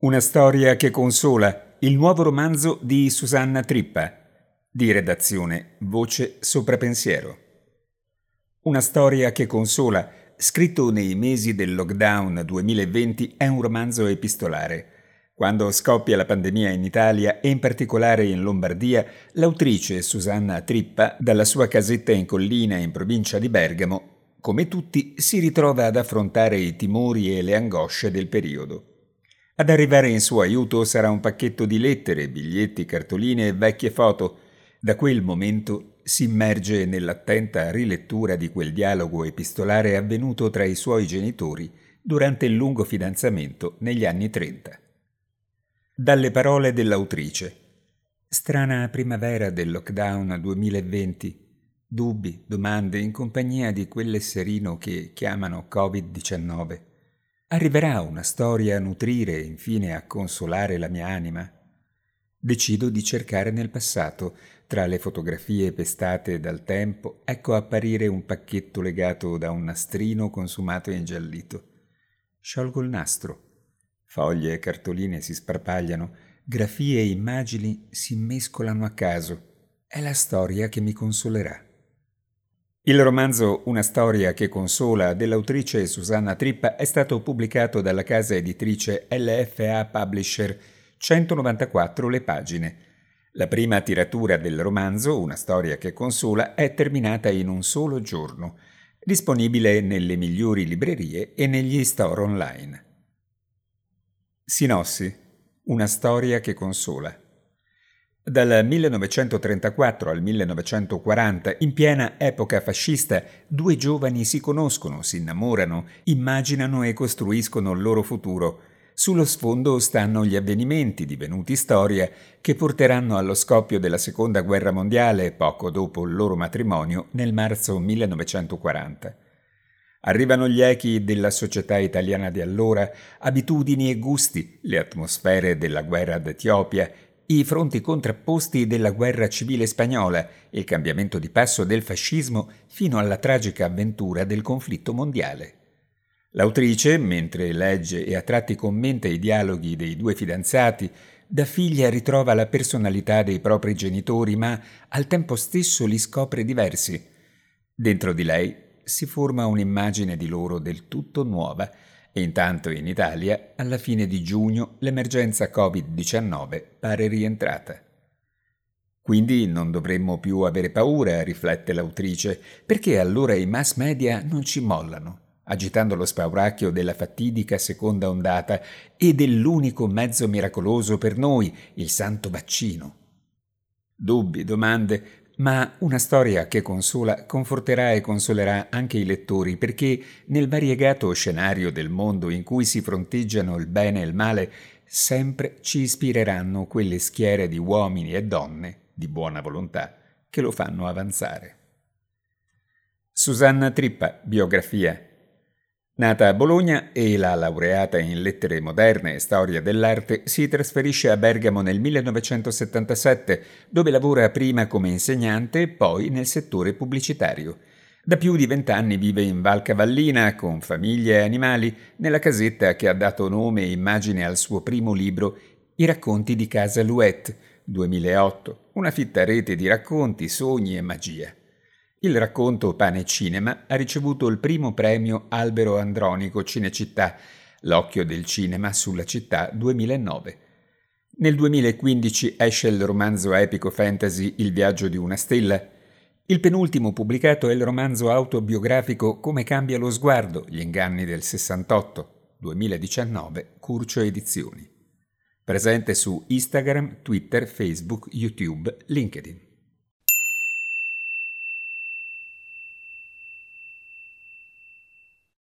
Una storia che consola, il nuovo romanzo di Susanna Trippa, di redazione Voce Sopra Pensiero. Una storia che consola, scritto nei mesi del lockdown 2020, è un romanzo epistolare. Quando scoppia la pandemia in Italia e in particolare in Lombardia, l'autrice Susanna Trippa, dalla sua casetta in collina in provincia di Bergamo, come tutti, si ritrova ad affrontare i timori e le angosce del periodo. Ad arrivare in suo aiuto sarà un pacchetto di lettere, biglietti, cartoline e vecchie foto. Da quel momento si immerge nell'attenta rilettura di quel dialogo epistolare avvenuto tra i suoi genitori durante il lungo fidanzamento negli anni 30. Dalle parole dell'autrice. Strana primavera del lockdown 2020. Dubbi, domande in compagnia di quell'esserino che chiamano Covid-19. Arriverà una storia a nutrire e infine a consolare la mia anima? Decido di cercare nel passato, tra le fotografie pestate dal tempo, ecco apparire un pacchetto legato da un nastrino consumato e ingiallito. Sciolgo il nastro. Foglie e cartoline si sparpagliano, grafie e immagini si mescolano a caso. È la storia che mi consolerà. Il romanzo Una storia che consola dell'autrice Susanna Trippa è stato pubblicato dalla casa editrice LFA Publisher, 194 le pagine. La prima tiratura del romanzo, Una storia che consola, è terminata in un solo giorno, disponibile nelle migliori librerie e negli store online. Sinossi. Una storia che consola. Dal 1934 al 1940, in piena epoca fascista, due giovani si conoscono, si innamorano, immaginano e costruiscono il loro futuro. Sullo sfondo stanno gli avvenimenti divenuti storia che porteranno allo scoppio della Seconda Guerra Mondiale poco dopo il loro matrimonio nel marzo 1940. Arrivano gli echi della società italiana di allora, abitudini e gusti, le atmosfere della guerra d'Etiopia, i fronti contrapposti della guerra civile spagnola, il cambiamento di passo del fascismo fino alla tragica avventura del conflitto mondiale. L'autrice, mentre legge e a tratti commenta i dialoghi dei due fidanzati, da figlia ritrova la personalità dei propri genitori, ma al tempo stesso li scopre diversi. Dentro di lei si forma un'immagine di loro del tutto nuova, e intanto in Italia, alla fine di giugno, l'emergenza Covid-19 pare rientrata. Quindi non dovremmo più avere paura, riflette l'autrice, perché allora i mass media non ci mollano, agitando lo spauracchio della fatidica seconda ondata e dell'unico mezzo miracoloso per noi, il santo vaccino. Dubbi, domande, ma una storia che consola conforterà e consolerà anche i lettori, perché nel variegato scenario del mondo in cui si fronteggiano il bene e il male, sempre ci ispireranno quelle schiere di uomini e donne di buona volontà che lo fanno avanzare. Susanna Trippa, biografia. Nata a Bologna e la laureata in lettere moderne e storia dell'arte, si trasferisce a Bergamo nel 1977, dove lavora prima come insegnante e poi nel settore pubblicitario. Da più di 20 anni vive in Val Cavallina, con famiglia e animali, nella casetta che ha dato nome e immagine al suo primo libro, I racconti di Casa Louette, 2008, una fitta rete di racconti, sogni e magia. Il racconto Pane e Cinema ha ricevuto il primo premio Albero Andronico Cinecittà, l'occhio del cinema sulla città 2009. Nel 2015 esce il romanzo epico fantasy Il viaggio di una stella. Il penultimo pubblicato è il romanzo autobiografico Come cambia lo sguardo, gli inganni del 68, 2019, Curcio Edizioni. Presente su Instagram, Twitter, Facebook, YouTube, LinkedIn.